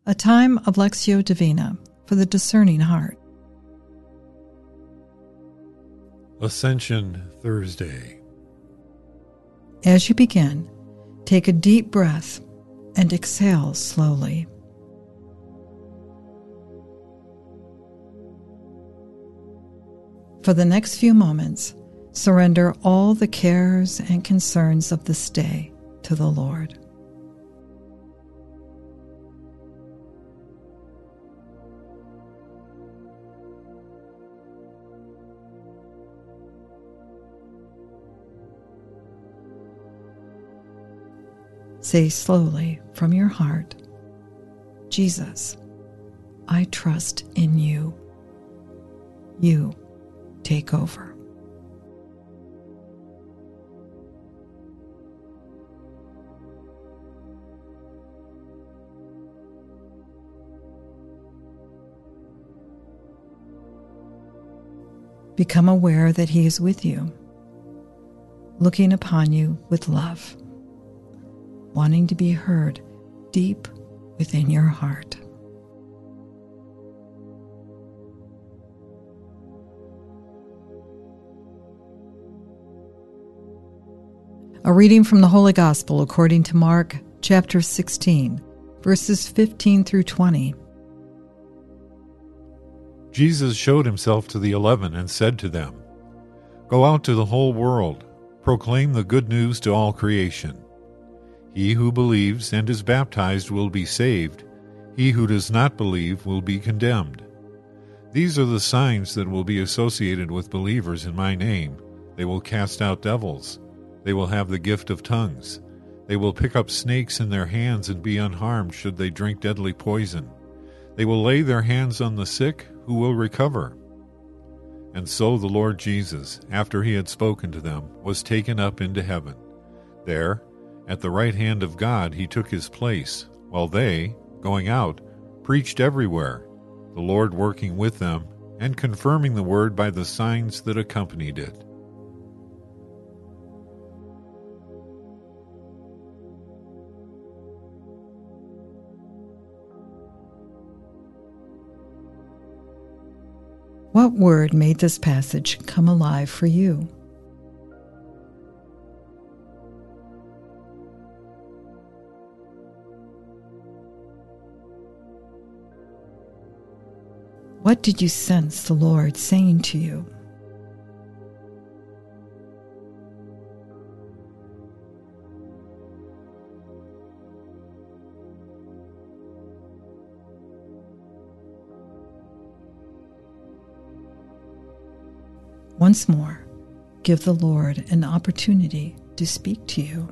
a time of Lectio Divina for the discerning heart. Ascension Thursday. As you begin, take a deep breath and exhale slowly. For the next few moments, surrender all the cares and concerns of this day to the Lord. Say slowly from your heart, Jesus, I trust in you. You take over. Become aware that He is with you, looking upon you with love, wanting to be heard deep within your heart. A reading from the Holy Gospel according to Mark, chapter 16, verses 15 through 20. Jesus showed himself to the 11 and said to them, "Go out to the whole world, proclaim the good news to all creation. He who believes and is baptized will be saved. He who does not believe will be condemned. These are the signs that will be associated with believers in my name. They will cast out devils. They will have the gift of tongues. They will pick up snakes in their hands and be unharmed should they drink deadly poison. They will lay their hands on the sick, who will recover." And so the Lord Jesus, after he had spoken to them, was taken up into heaven. There, at the right hand of God, he took his place, while they, going out, preached everywhere, the Lord working with them and confirming the word by the signs that accompanied it. What word made this passage come alive for you? What did you sense the Lord saying to you? Once more, give the Lord an opportunity to speak to you.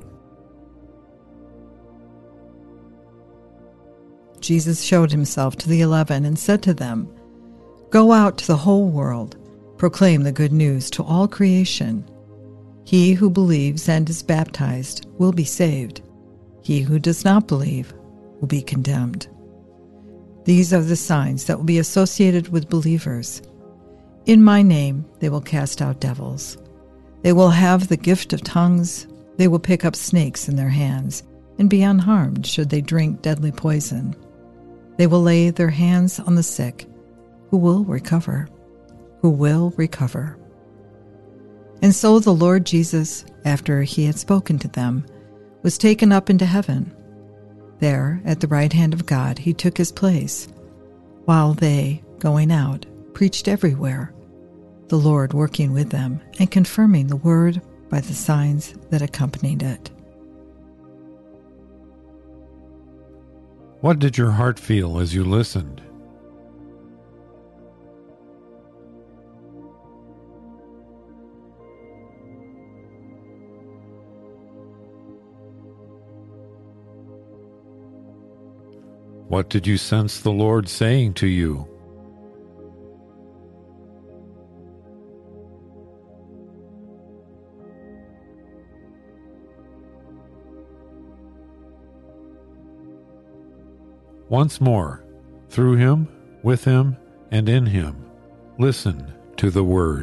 Jesus showed himself to the 11 and said to them, "Go out to the whole world, proclaim the good news to all creation. He who believes and is baptized will be saved. He who does not believe will be condemned. These are the signs that will be associated with believers. In my name they will cast out devils. They will have the gift of tongues. They will pick up snakes in their hands and be unharmed should they drink deadly poison. They will lay their hands on the sick, who will recover. And so the Lord Jesus, after he had spoken to them, was taken up into heaven. There, at the right hand of God, he took his place, while they, going out, preached everywhere, the Lord working with them and confirming the word by the signs that accompanied it. What did your heart feel as you listened? What did you sense the Lord saying to you? Once more, through him, with him, and in him, listen to the word.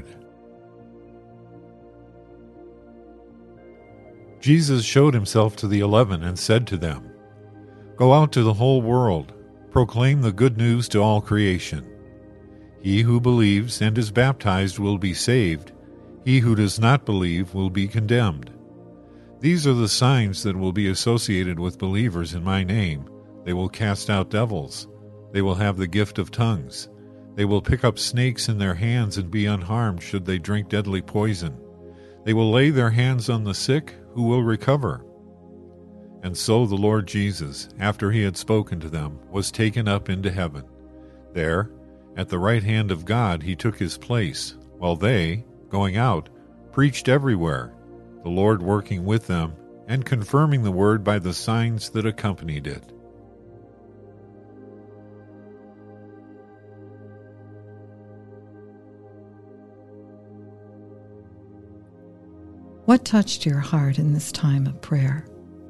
Jesus showed himself to the 11 and said to them, "Go out to the whole world, proclaim the good news to all creation. He who believes and is baptized will be saved. He who does not believe will be condemned. These are the signs that will be associated with believers in my name. They will cast out devils. They will have the gift of tongues. They will pick up snakes in their hands and be unharmed should they drink deadly poison. They will lay their hands on the sick, who will recover. And so the Lord Jesus, after he had spoken to them, was taken up into heaven. There, at the right hand of God, he took his place, while they, going out, preached everywhere, the Lord working with them and confirming the word by the signs that accompanied it. What touched your heart in this time of prayer?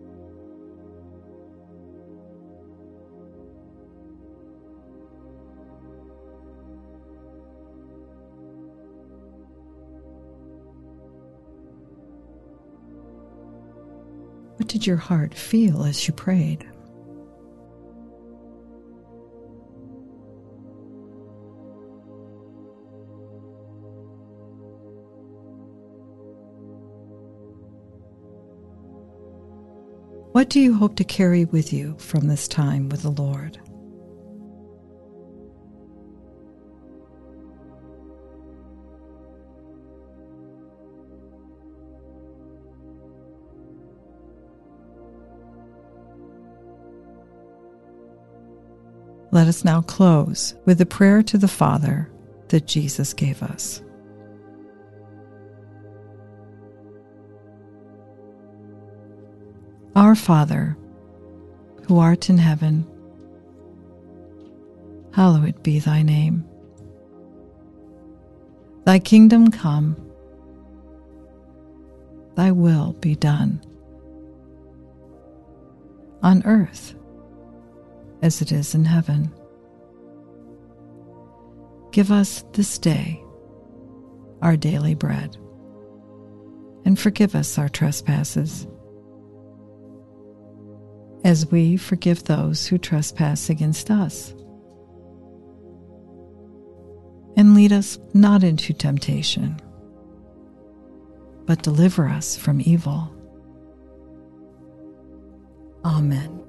What did your heart feel as you prayed? What do you hope to carry with you from this time with the Lord? Let us now close with the prayer to the Father that Jesus gave us. Our Father, who art in heaven, hallowed be thy name. Thy kingdom come, thy will be done, on earth as it is in heaven. Give us this day our daily bread, and forgive us our trespasses, as we forgive those who trespass against us. And lead us not into temptation, but deliver us from evil. Amen.